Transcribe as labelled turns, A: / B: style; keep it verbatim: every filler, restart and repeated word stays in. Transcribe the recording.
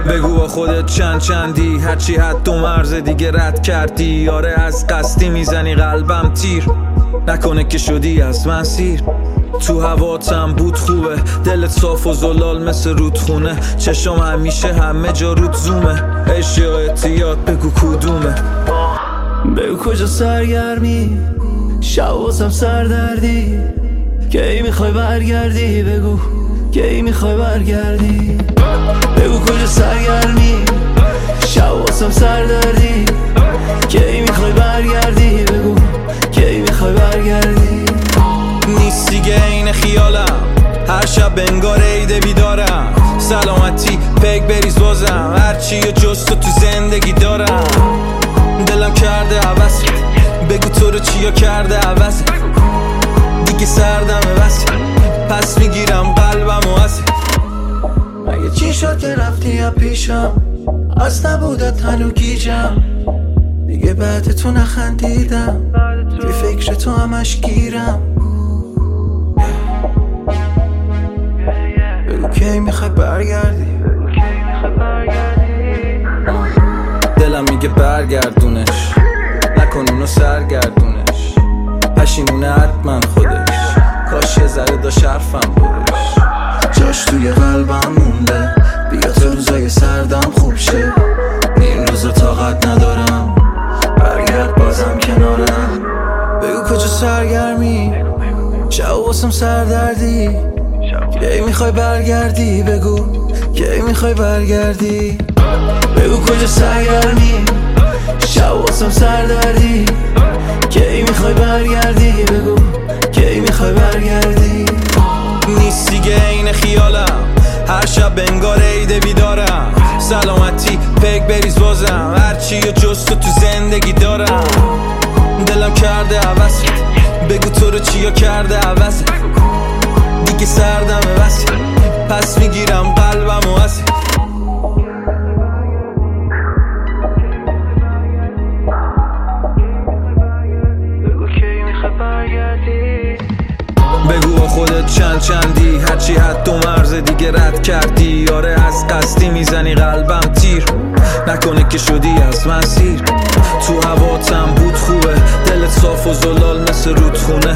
A: بگو با خودت چند چندی، هرچی حد و مرز دیگه رد کردی. آره از قصدی میزنی قلبم تیر، نکنه که شدی از من سیر. تو هواتم بود خوبه، دلت صاف و زلال مثل رودخونه. چشم همیشه همه جا رود زومه، عشق یا اعتیاد بگو کدومه.
B: بگو کجا سرگرمی، شب واسم سردردی. کی میخوای برگردی بگو، کی میخوای برگردی. بگو کجا سرگرمی، شب واسم سردردی. کی میخوای برگردی بگو، کی میخوای برگردی.
A: نیست دیگه این خیالم، هر شب انگار عید بیدارم. سلامتی پک بریز بازم، هرچی و جز تو تو زندگی دارم. دلم کرده عوض، بگو تو رو چیا کرده عوض. دیگه سردمه بس، پس میگیرم قلبم و عزی.
B: مگه چی شد که رفتی یا پیشم، از نبودت هنو گیجم. دیگه بعد تو نخندیدم، توی فکر تو همش گیرم. بگو کی میخوای برگردی،
A: دلم میگه برگردونش، نکن اونو سرگردونش. پشیمونه حتما خودش، کاش یه ذره داشت حرفم بودش.
B: جاش توی قلبم مونده، بیا تو روزای سردم خوب شه. این روزا طاقت ندارم، برگرد بازم کنارم. بگو کجا سرگرمی، شب واسم سردردی. کی میخوای برگردی بگو، کی میخوای برگردی. بگو کجا سرگرمی، شب واسم سردردی. کی میخوای برگردی بگو، کی میخوای برگردی.
A: نیست دیگه این خیالم، هر شب انگار عید بیدارم. سلامتی پک بریز بازم، هرچی و جز تو تو زندگی دارم. دلم کرده عوض، بگو تو رو چیا کرده عوض. دیگه سردمه بس، پس میگیرم قلبم و عزی. بگو با خودت چند چندی، هرچی حد و مرز دیگه رد کردی. آره از قصدی میزنی قلبم تیر، نکنه که شدی از من سیر. تو هواتم بود خوبه، دلت صاف و زلال مثل رودخونه.